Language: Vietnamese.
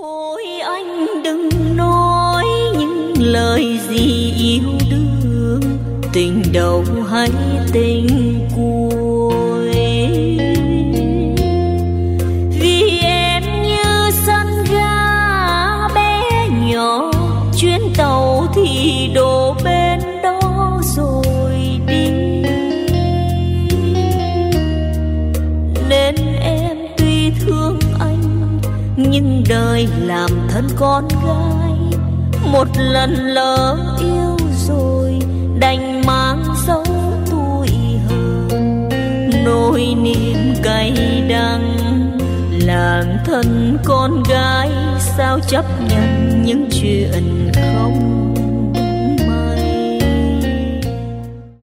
Ôi anh đừng nói những lời gì yêu đương, tình đầu hay tình cuối. Vì em như sân ga bé nhỏ, chuyến tàu thì đổ bên đó rồi đi. Nên em tuy thương anh nhưng đời làm thân con gái, một lần lỡ yêu rồi đành mang dấu tuổi hờn. Nỗi niềm cay đắng làm thân con gái sao chấp nhận những chuyện không